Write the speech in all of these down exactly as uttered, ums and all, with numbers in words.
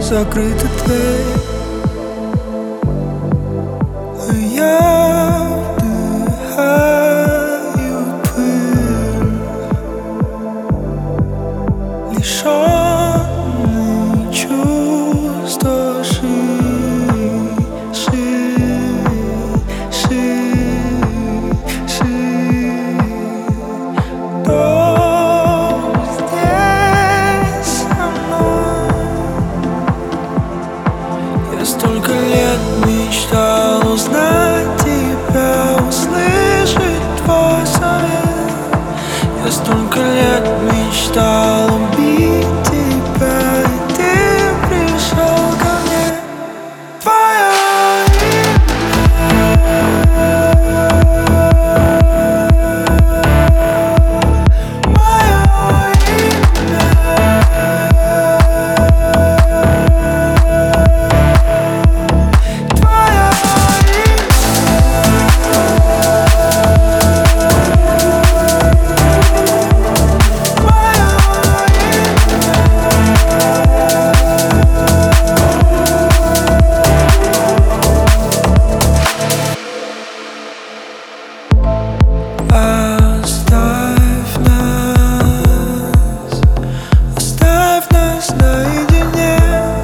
закрыта дверь, а я вдыхаю пыль, лишённый чувства ши, ши, ши, ши. Кто здесь со мной? Я столько лет мечтал узнать тебя, услышать твой совет. Я столько лет мечтал убить тебя, и ты пришел ко мне. Твое имя, мое имя, твое Оставь нас, оставь нас наедине.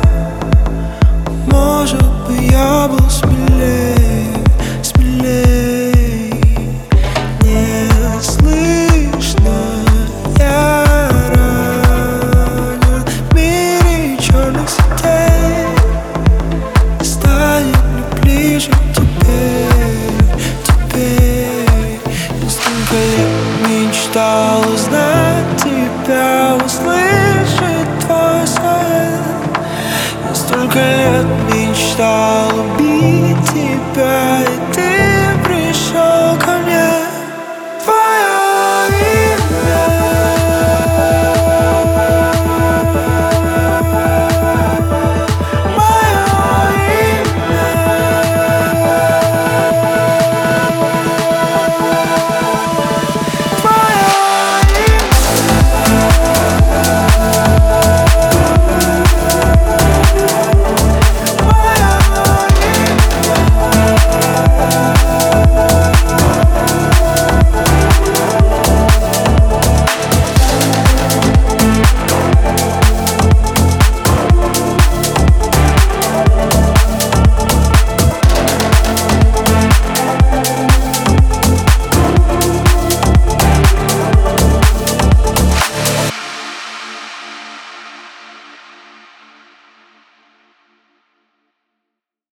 Может быть, я был смелее, смелее. Не слышно, я ранен в мире черных сетей. Станет мне ближе теперь, теперь. Я столько лет мечтал узнать тебя, услышать твой совет. Я столько лет мечтал убить тебя, и